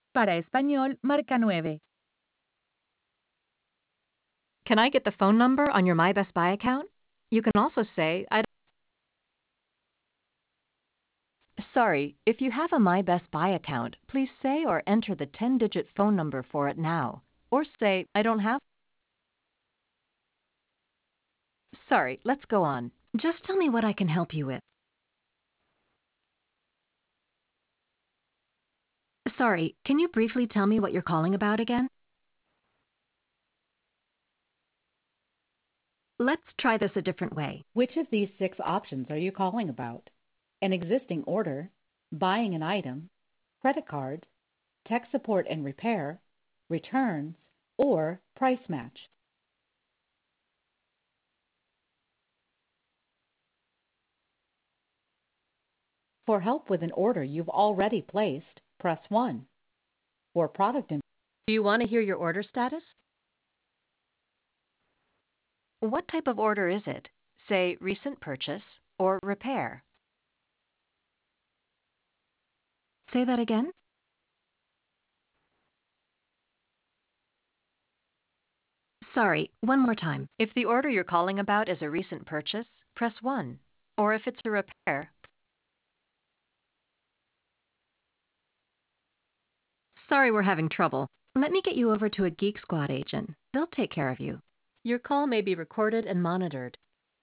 Para español, marca 9. Can I get the phone number on your My Best Buy account? You can also say, Sorry, if you have a My Best Buy account, please say or enter the 10-digit phone number for it now. Or say, I don't have. Sorry, let's go on. Just tell me what I can help you with. Sorry, can you briefly tell me what you're calling about again? Let's try this a different way. Which of these 6 options are you calling about? An existing order, buying an item, credit card, tech support and repair, returns, or price match? For help with an order you've already placed, press 1. For product information, Do you want to hear your order status? What type of order is it? Say, recent purchase or repair. Say that again? Sorry, one more time. If the order you're calling about is a recent purchase, press 1. Or if it's a repair. Sorry we're having trouble. Let me get you over to a Geek Squad agent. They'll take care of you. Your call may be recorded and monitored.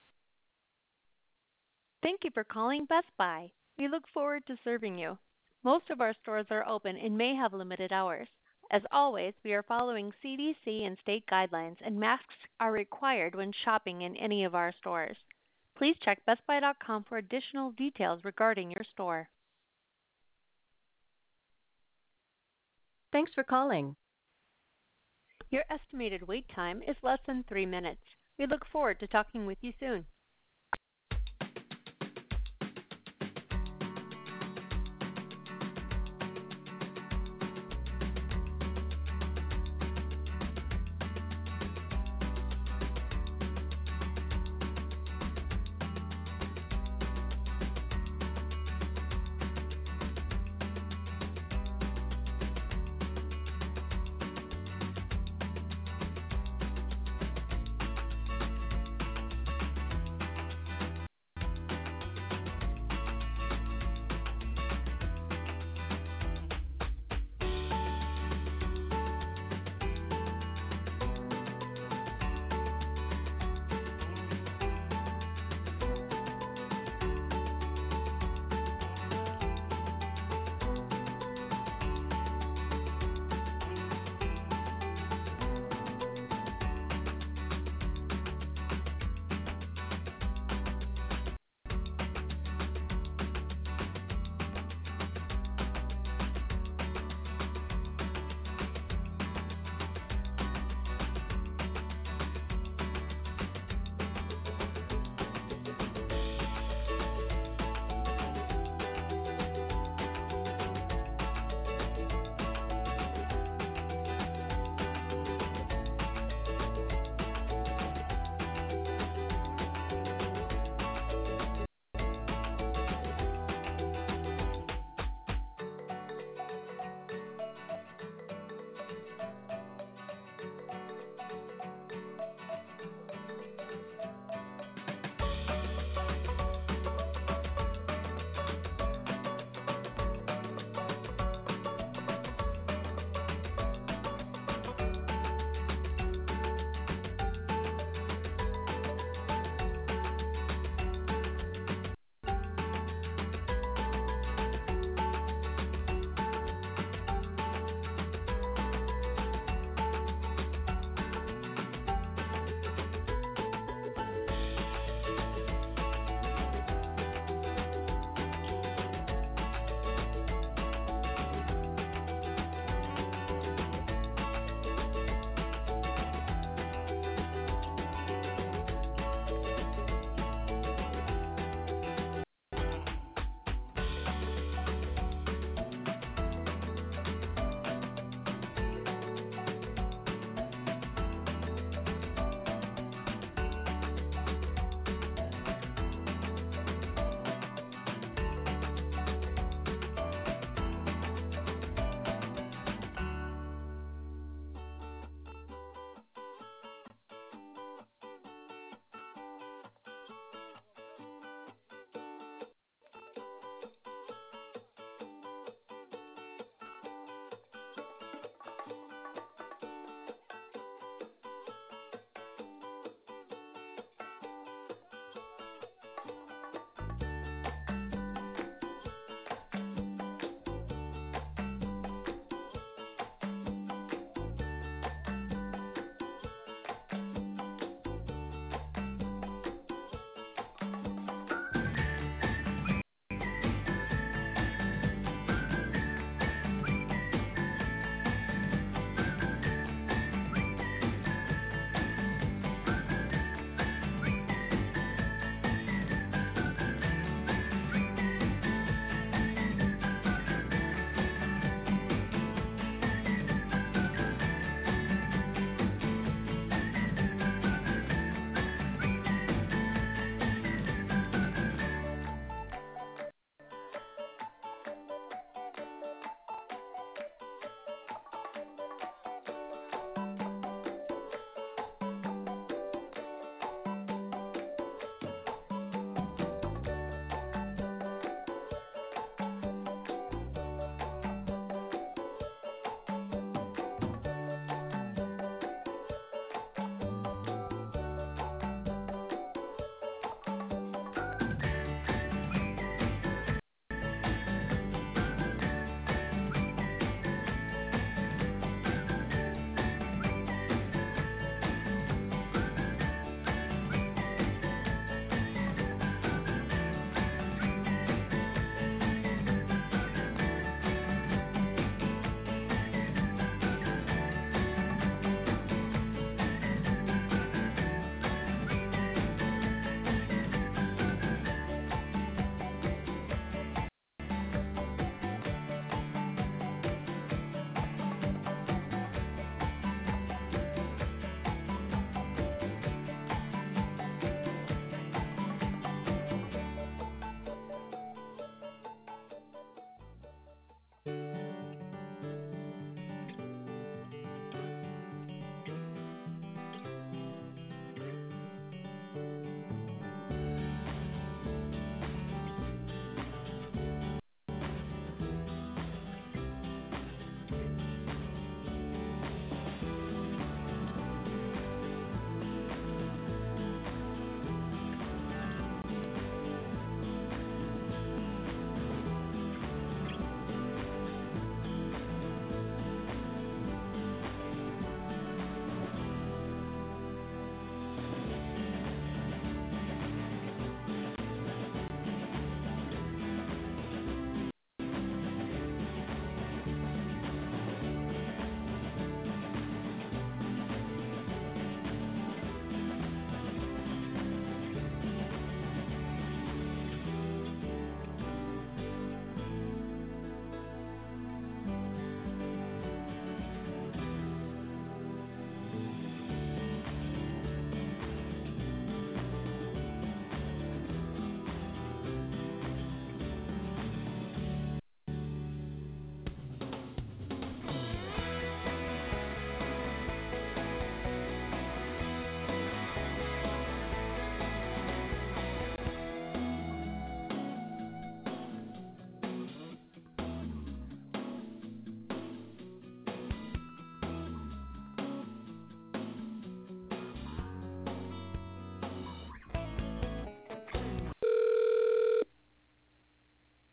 Thank you for calling Best Buy. We look forward to serving you. Most of our stores are open and may have limited hours. As always, we are following CDC and state guidelines, and masks are required when shopping in any of our stores. Please check bestbuy.com for additional details regarding your store. Thanks for calling. Your estimated wait time is less than 3 minutes. We look forward to talking with you soon.